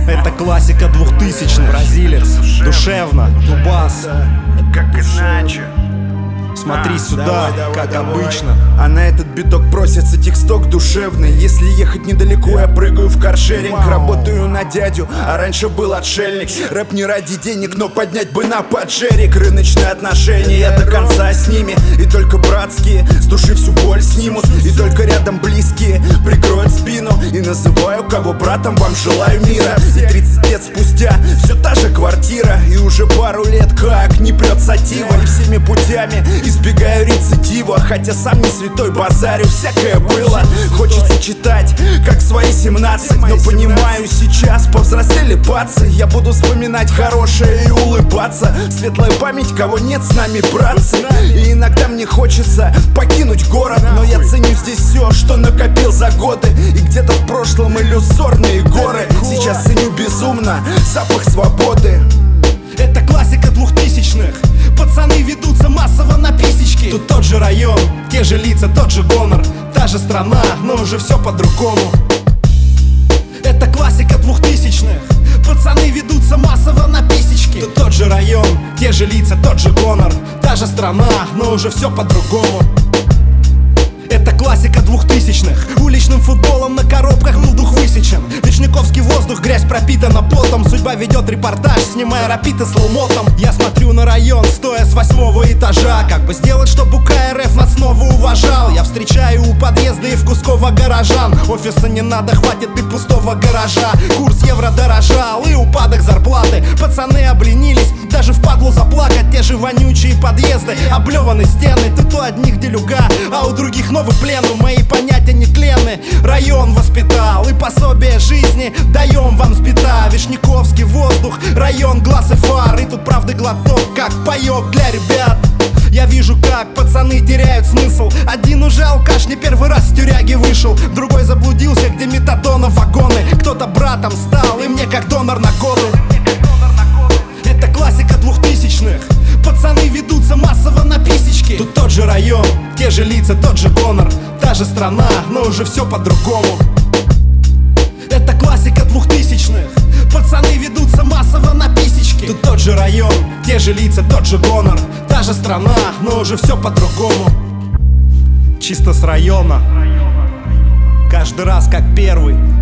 Это классика 2000-х. Бразилец, душевно, Дубас. Как иначе? Смотри сюда, как обычно. А на этот биток просится тексток душевный. Если ехать недалеко, я прыгаю в каршеринг. Работаю на дядю, а раньше был отшельник. Рэп не ради денег, но поднять бы на поджерик. Рыночные отношения до конца с ними. И только братские с души всю боль снимут. И только рядом близкие прикроют спину. И называю кого братом, вам желаю мира. И 30 лет спустя все та же квартира. И уже пару лет как не прет сатива. И всеми путями избегаю рецидива. Хотя сам не святой, базарю, всякое было. Хочется читать, как свои 17. Но понимаю сейчас, повзрослели пацы. Я буду вспоминать хорошее и улыбаться. Светлая память, кого нет с нами, братцы. И иногда мне хочется покинуть город. Но я ценю здесь все, что накопил за годы. И где-то в прошлом иллюзорные горы. Сейчас ценю безумно запах свободы. Это классика 2000-х. Пацаны ведутся массово на писечки. Тут тот же район, те же лица, тот же гонор. Та же страна, но уже все по-другому. Это классика 2000-х. Пацаны ведутся массово на писечки. Тут тот же район, те же лица, тот же гонор. Та же страна, но уже все по-другому. Это классика 2000-х. Уличным футболом на коробках был дух высечен. Вечниковский воздух, грязь пропитана потом. Судьба ведет репортаж, снимая рапиты с ломотом. Я смотрю на район, стоя с 8-го этажа. Как бы сделать, чтобы КРФ нас снова уважал? Я встречаю у подъезда и в Кусково горожан. Офиса не надо, хватит и пустого гаража. Курс евро дорожал и упадок зарплаты. Пацаны обленились, даже впадлу заплакать. Те же вонючие подъезды, облеваны стены. Тут у одних делюга, а у других новый плен. Мои понятия нетленны. Район воспитал и пособие жизни даем вам с бита. Вишняковский воздух, район глаз и фар. И тут правды глоток, как паёк для ребят. Я вижу, как пацаны теряют смысл. Один уже алкаш, не первый раз с тюряги вышел. Другой заблудился, где метадона вагоны. Кто-то братом стал, и мне как донор на годы. Это классика 2000-х. Пацаны ведутся массово на писечки. Тут тот же район, те же лица, тот же гонор. Та же страна, но уже все по-другому. Это классика 2000-х. Пацаны ведутся массово на писечки. Тут тот же район, те же лица, тот же гонор. Та же страна, но уже все по-другому. Чисто с района. Каждый раз как первый.